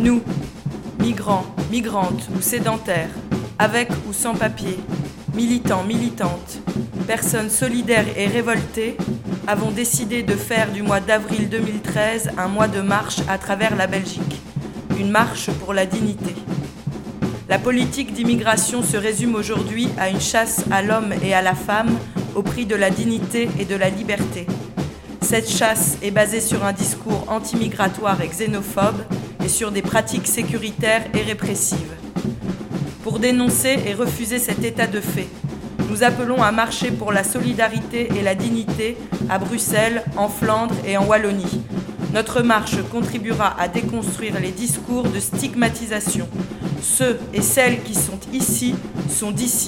Nous, migrants, migrantes ou sédentaires, avec ou sans papier, militants, militantes, personnes solidaires et révoltées, avons décidé de faire du mois d'avril 2013 un mois de marche à travers la Belgique. Une marche pour la dignité. La politique d'immigration se résume aujourd'hui à une chasse à l'homme et à la femme au prix de la dignité et de la liberté. Cette chasse est basée sur un discours anti-migratoire et xénophobe et sur des pratiques sécuritaires et répressives. Pour dénoncer et refuser cet état de fait, nous appelons à marcher pour la solidarité et la dignité à Bruxelles, en Flandre et en Wallonie. Notre marche contribuera à déconstruire les discours de stigmatisation. Ceux et celles qui sont ici sont d'ici.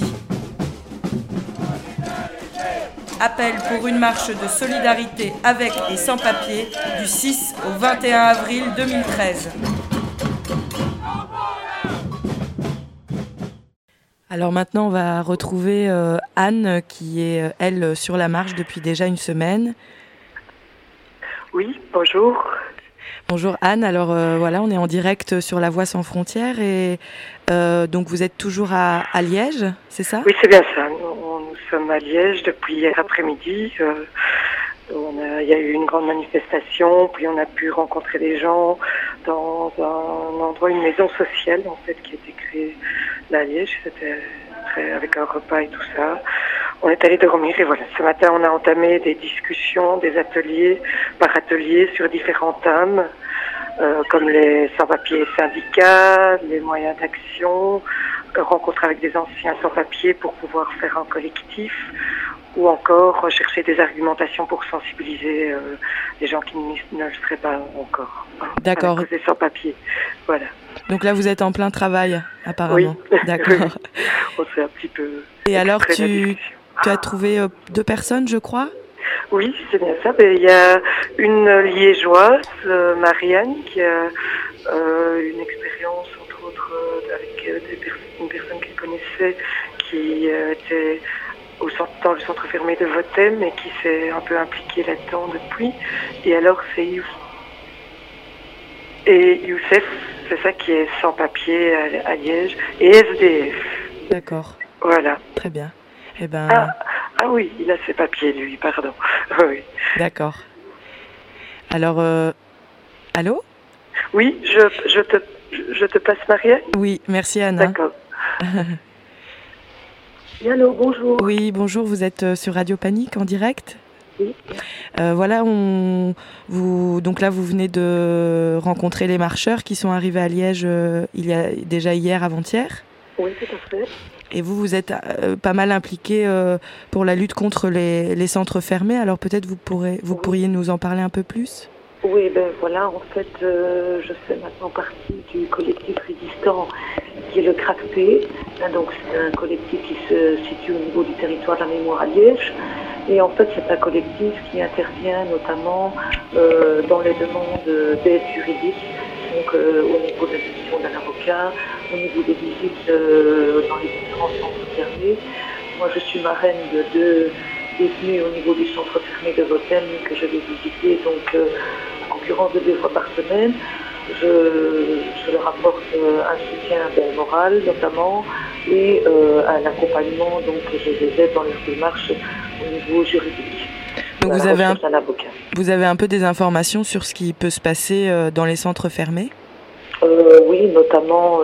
Appel pour une marche de solidarité avec et sans papier du 6 au 21 avril 2013. Alors maintenant, on va retrouver Anne qui est, elle, sur la marche depuis déjà une semaine. Oui, bonjour. Bonjour Anne, alors voilà, on est en direct sur La Voix sans frontières et donc vous êtes toujours à Liège, c'est ça ? Oui, c'est bien ça. Nous sommes à Liège depuis hier après-midi. Il y a eu une grande manifestation, puis on a pu rencontrer des gens dans un endroit, une maison sociale en fait, qui a été créée là à Liège. C'était avec un repas et tout ça. On est allé dormir et voilà. Ce matin, on a entamé des discussions, des ateliers par atelier sur différents thèmes, comme les sans-papiers syndicats, les moyens d'action, rencontres avec des anciens sans-papiers pour pouvoir faire un collectif, ou encore rechercher des argumentations pour sensibiliser les gens qui ne le seraient pas encore. D'accord. À cause des sans-papiers. Voilà. Donc là, vous êtes en plein travail, apparemment. Oui. D'accord. On s'est un petit peu... Et alors, tu as trouvé 2 personnes, je crois ? Oui, c'est bien ça. Il y a une liégeoise, Marianne, qui a une expérience, entre autres, avec une personne qu'elle connaissait, qui était dans le centre fermé de Votem et qui s'est un peu impliquée là-dedans depuis. Et alors, c'est Youssef, c'est ça qui est sans papier à Liège, et SDF. D'accord. Voilà. Très bien. Eh ben... Ah oui, il a ses papiers, lui, pardon. Oui. D'accord. Alors, allô ? Oui, je te passe Marianne ? Oui, merci Anna. D'accord. Allô, bonjour. Oui, bonjour, vous êtes sur Radio Panique en direct ? Oui. Voilà, donc là, vous venez de rencontrer les marcheurs qui sont arrivés à Liège il y a déjà hier, avant-hier. Oui, tout à fait. Et vous êtes pas mal impliqué pour la lutte contre les centres fermés. Alors peut-être vous pourriez nous en parler un peu plus ? Oui, voilà, en fait, je fais maintenant partie du collectif résistant qui est le CRACP. Donc c'est un collectif qui se situe au niveau du territoire de la mémoire à Liège. Et en fait, c'est un collectif qui intervient notamment dans les demandes d'aide juridique, donc au niveau de la décision d'un avocat, au niveau des visites dans les différents centres fermés. Moi, je suis marraine de 2 détenus au niveau du centre fermé de Votem que je vais visiter, donc en l'occurrence 2 fois par semaine. Je leur apporte un soutien moral notamment et un accompagnement, donc je les aide dans leur démarche au niveau juridique. Donc vous avez un peu des informations sur ce qui peut se passer dans les centres fermés ? Oui, notamment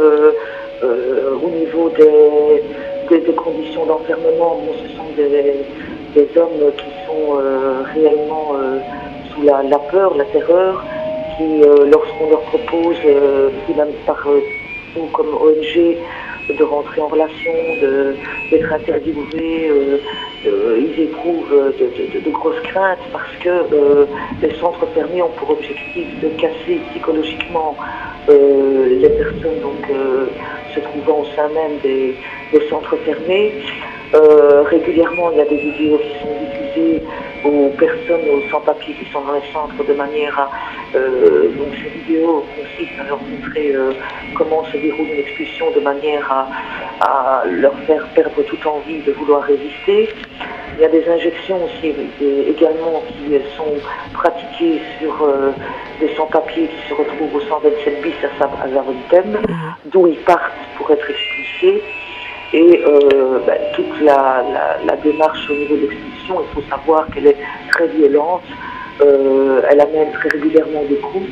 au niveau des conditions d'enfermement. Bon, ce sont des hommes qui sont réellement sous la peur, la terreur, qui, lorsqu'on leur propose, même par nous comme ONG, de rentrer en relation, d'être interviewés, ils éprouvent de grosses craintes parce que les centres fermés ont pour objectif de casser psychologiquement les personnes se trouvant au sein même des centres fermés. Régulièrement, il y a des vidéos qui sont diffusées aux personnes, aux sans-papiers qui sont dans les centres de manière à... donc ces vidéos consistent à leur montrer comment se déroule une expulsion de manière à leur faire perdre toute envie de vouloir résister. Il y a des injections aussi également qui sont pratiquées sur des sans-papiers qui se retrouvent au 127 bis à Zaventem, d'où ils partent pour être expulsés. Et toute la démarche au niveau de l'expulsion, il faut savoir qu'elle est très violente. Elle amène très régulièrement des coups.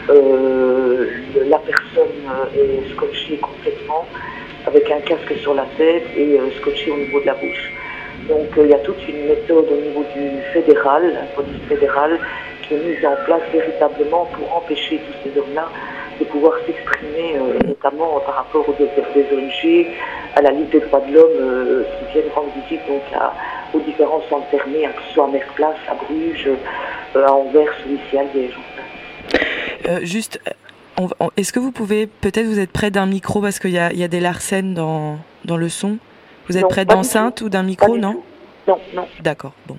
La personne est scotchée complètement avec un casque sur la tête et scotchée au niveau de la bouche. Donc il y a toute une méthode au niveau du fédéral, la police fédérale, qui est mise en place véritablement pour empêcher tous ces hommes-là de pouvoir s'exprimer, notamment par rapport aux ONG, à la Ligue des droits de l'homme, qui viennent rendre visite donc, aux différents centres fermés, que ce soit à Merplace, à Bruges, à Anvers ou ici à Liège. Est-ce que vous pouvez, peut-être vous êtes près d'un micro parce qu'il y a des larcènes dans le son? Vous êtes près d'enceinte ou d'un micro, non? Non. D'accord, bon.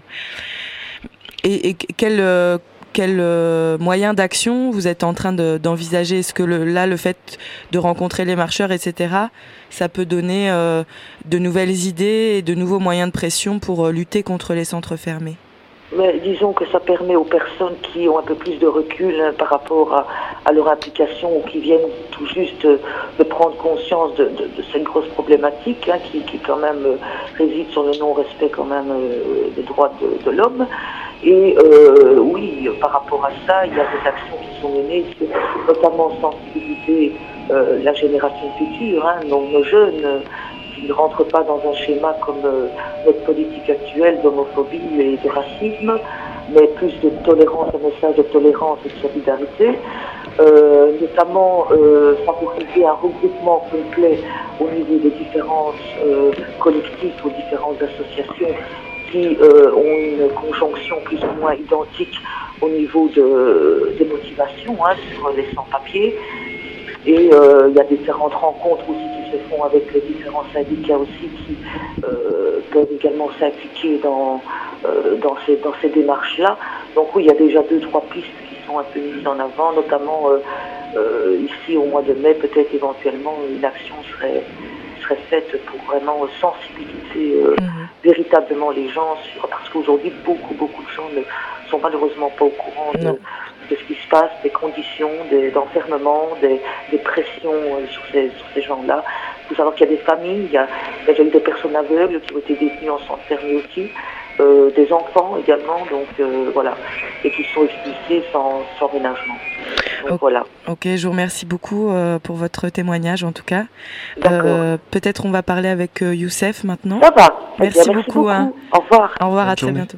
Et quel moyen d'action vous êtes en train d'envisager? Est-ce que le fait de rencontrer les marcheurs, etc., ça peut donner de nouvelles idées et de nouveaux moyens de pression pour lutter contre les centres fermés? Mais disons que ça permet aux personnes qui ont un peu plus de recul par rapport à leur implication ou qui viennent tout juste de prendre conscience de cette grosse problématique qui quand même réside sur le non-respect quand même des droits de l'homme. Et oui, par rapport à ça, il y a des actions qui sont menées, notamment sensibiliser la génération future, nos jeunes, qui ne rentrent pas dans un schéma comme notre politique actuelle d'homophobie et de racisme, mais plus de tolérance, un message de tolérance et de solidarité, notamment favoriser un regroupement complet au niveau des différents collectifs ou différentes associations qui ont une conjonction plus ou moins identique au niveau des motivations sur les sans-papiers. Et il y a différentes rencontres aussi qui se font avec les différents syndicats aussi qui peuvent également s'impliquer dans ces démarches-là. Donc oui, il y a déjà 2-3 pistes qui sont un peu mises en avant, notamment ici au mois de mai, peut-être éventuellement une action serait faite pour vraiment sensibiliser véritablement les gens parce qu'aujourd'hui beaucoup de gens ne sont malheureusement pas au courant de ce qui se passe, des conditions d'enfermement, des pressions sur ces gens-là. Il faut savoir qu'il y a des familles, il y a déjà eu des personnes aveugles qui ont été détenues en centre fermé aussi, des enfants également, donc voilà, et qui sont expulsés sans ménagement. Donc, voilà. Ok, je vous remercie beaucoup pour votre témoignage en tout cas. Peut-être on va parler avec Youssef maintenant. Ça va. Merci beaucoup. Au revoir. Au revoir, à très bientôt.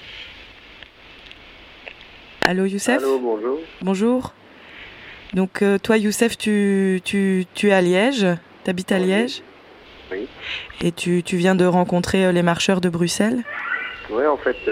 Allô Youssef? Allô, bonjour. Bonjour. Donc toi Youssef, tu es à Liège, tu habites à Liège? Oui. Et tu viens de rencontrer les marcheurs de Bruxelles? Oui, en fait,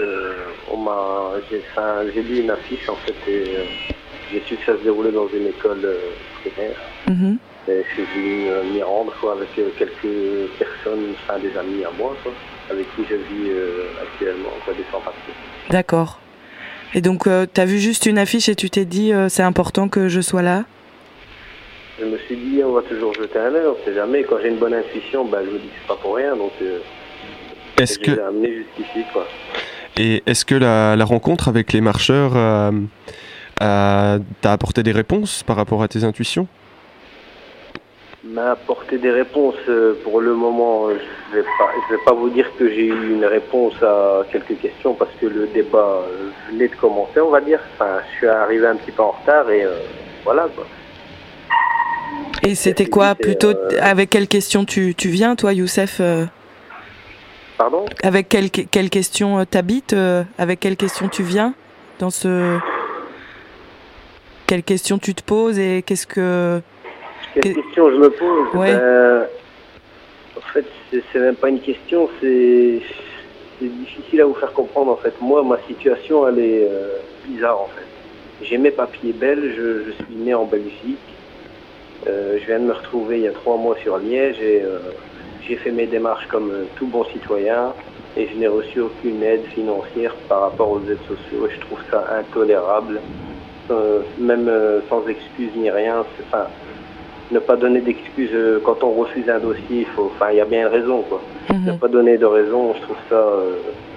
j'ai lu une affiche en fait et j'ai su que ça se déroulait dans une école primaire. Et je suis venu m'y rendre avec quelques personnes, des amis à moi, avec qui je vis actuellement, des sans-papiers. D'accord. Et donc, tu as vu juste une affiche et tu t'es dit, c'est important que je sois là? Je me suis dit, on va toujours jeter un œil, on ne sait jamais. Quand j'ai une bonne intuition, je me dis que c'est pas pour rien, donc j'ai amené jusqu'ici, quoi. Et est-ce que la rencontre avec les marcheurs t'a apporté des réponses par rapport à tes intuitions? M'a apporté des réponses pour le moment. Je vais pas vous dire que j'ai eu une réponse à quelques questions parce que le débat venait de commencer, on va dire. Enfin, je suis arrivé un petit peu en retard et voilà quoi. Et c'était quoi plutôt avec quelle question tu viens toi Youssef? Pardon? Avec quelle question t'habites? Avec quelle question tu viens dans ce? Quelle question tu te poses et qu'est-ce que? Quelle question je me pose? Ouais. En fait, c'est même pas une question, c'est difficile à vous faire comprendre en fait. Moi, ma situation, elle est bizarre en fait. J'ai mes papiers belges, je suis né en Belgique. Je viens de me retrouver il y a 3 mois sur Liège et j'ai fait mes démarches comme tout bon citoyen et je n'ai reçu aucune aide financière par rapport aux aides sociales. Je trouve ça intolérable, même sans excuse ni rien. Ne pas donner d'excuses quand on refuse un dossier, il y a bien une raison, quoi. Ne pas donner de raison, je trouve ça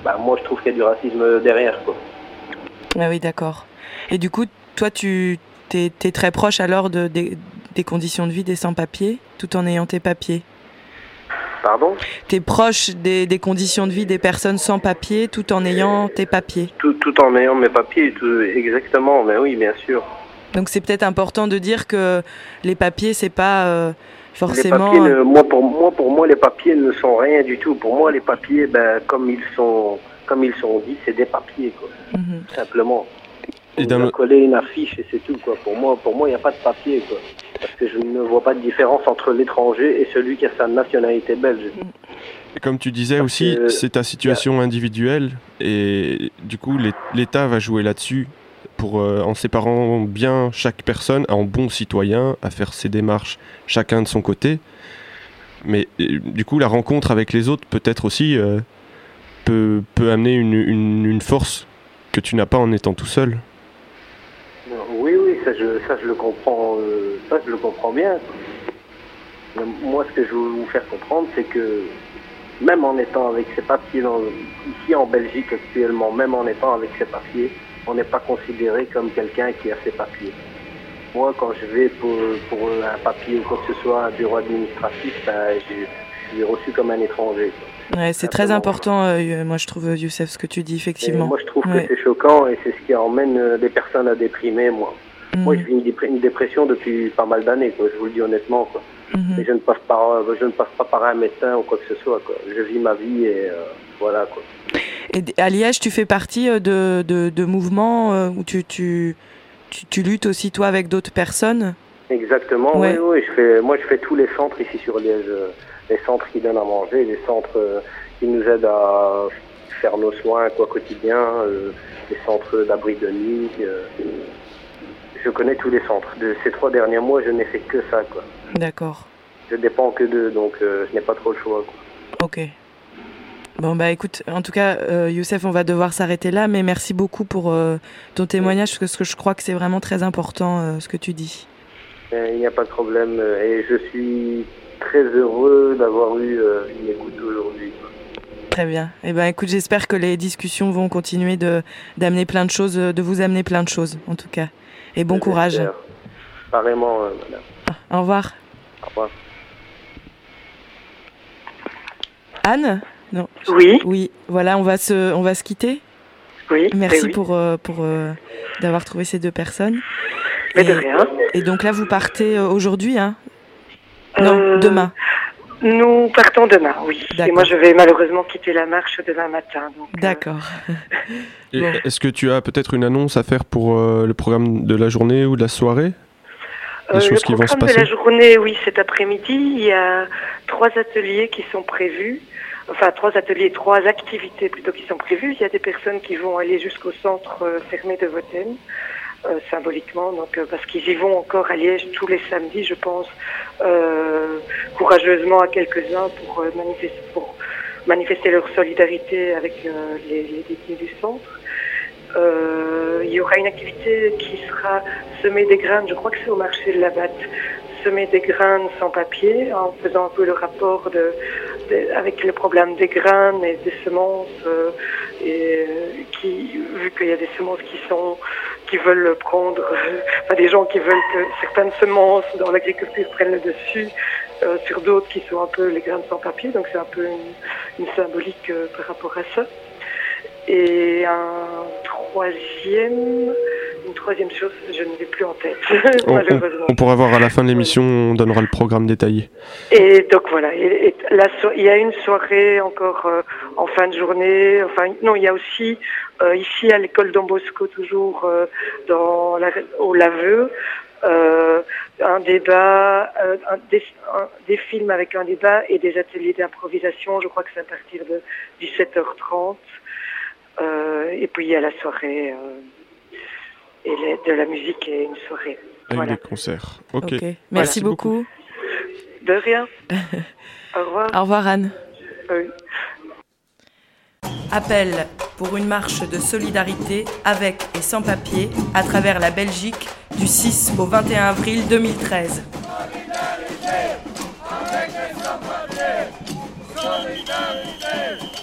moi je trouve qu'il y a du racisme derrière, quoi. Ah oui, d'accord. Et du coup, toi, t'es très proche alors des conditions de vie des sans-papiers, tout en ayant tes papiers. Pardon ? T'es proche des conditions de vie des personnes sans papiers, tout en ayant tes papiers. Tout en ayant mes papiers, exactement, mais oui, bien sûr. Donc c'est peut-être important de dire que les papiers, c'est pas forcément... Les papiers, pour moi, les papiers ne sont rien du tout. Pour moi, les papiers, comme ils sont dits, c'est des papiers, quoi. Simplement. On va coller une affiche et c'est tout, quoi. Pour moi, il n'y a pas de papier, quoi. Parce que je ne vois pas de différence entre l'étranger et celui qui a sa nationalité belge. Et comme tu disais aussi, c'est ta situation individuelle et du coup, l'État va jouer là-dessus en séparant bien chaque personne en bon citoyen, à faire ses démarches chacun de son côté. Mais du coup, la rencontre avec les autres peut-être aussi peut amener une force que tu n'as pas en étant tout seul. Oui, ça je le comprends, je le comprends bien. Mais moi, ce que je veux vous faire comprendre, c'est que même en étant avec ces papiers, ici en Belgique actuellement, même en étant avec ces papiers, on n'est pas considéré comme quelqu'un qui a ses papiers. Moi, quand je vais pour un papier ou quoi que ce soit, un bureau administratif, je suis reçu comme un étranger. Ouais, c'est très important, moi je trouve, Youssef, ce que tu dis, effectivement. Et moi, je trouve que c'est choquant et c'est ce qui emmène des personnes à déprimer, moi. Moi, je vis une dépression depuis pas mal d'années, quoi, je vous le dis honnêtement, quoi. Et je ne passe pas par un médecin ou quoi que ce soit, quoi. Je vis ma vie et voilà, quoi. Et à Liège, tu fais partie de mouvements où tu luttes aussi, toi, avec d'autres personnes ? Exactement, oui. Je fais tous les centres ici sur Liège. Les centres qui donnent à manger, les centres qui nous aident à faire nos soins quotidiens, les centres d'abri de nuit. Je connais tous les centres. De ces 3 derniers mois, je n'ai fait que ça, quoi. D'accord. Je dépends que d'eux, donc je n'ai pas trop le choix, quoi. Ok. Bon, écoute, en tout cas, Youssef, on va devoir s'arrêter là, mais merci beaucoup pour ton témoignage, parce que je crois que c'est vraiment très important, ce que tu dis. Il n'y a pas de problème, et je suis très heureux d'avoir eu une écoute aujourd'hui. Très bien. Eh ben, écoute, j'espère que les discussions vont continuer d'amener plein de choses, de vous amener plein de choses, en tout cas. Et bon courage. Pareillement, madame. Au revoir. Au revoir. Anne ? Non. Oui. Oui. Voilà, on va se quitter. Oui. Merci pour d'avoir trouvé ces 2 personnes. Mais de rien. Et donc là, vous partez aujourd'hui, hein ? Non, demain. Nous partons demain, oui. D'accord. Et moi, je vais malheureusement quitter la marche demain matin. Donc, d'accord. Et est-ce que tu as peut-être une annonce à faire pour le programme de la journée ou de la soirée ? Des choses qui vont se passer ? Le programme de la journée, oui, cet après-midi, il y a 3 ateliers qui sont prévus. Enfin, 3 activités plutôt qui sont prévues. Il y a des personnes qui vont aller jusqu'au centre fermé de Vothen. Symboliquement, donc parce qu'ils y vont encore à Liège tous les samedis, je pense, courageusement à quelques-uns pour manifester leur solidarité avec les détenus du centre. Il y aura une activité qui sera semer des graines, je crois que c'est au marché de la Batte, semer des graines sans papier, en faisant un peu le rapport avec le problème des graines et des semences, vu qu'il y a des semences qui veulent prendre, des gens qui veulent que certaines semences dans l'agriculture prennent le dessus sur d'autres qui sont un peu les graines sans papier, donc c'est un peu une symbolique par rapport à ça. Et une troisième chose, je ne l'ai plus en tête, malheureusement. On pourra voir à la fin de l'émission, on donnera le programme détaillé. Et donc voilà, il y a une soirée encore en fin de journée. Il y a aussi ici à l'école Don Bosco, toujours au Laveux, un débat, des films avec un débat et des ateliers d'improvisation. Je crois que c'est à partir de 17h30. Et puis il y a la soirée et de la musique et une soirée. Avec des concerts. Ok. Merci beaucoup. De rien. Au revoir. Au revoir Anne. Oui. Appel pour une marche de solidarité avec et sans papier à travers la Belgique du 6 au 21 avril 2013. Solidarité avec les sans-papiers. Solidarité.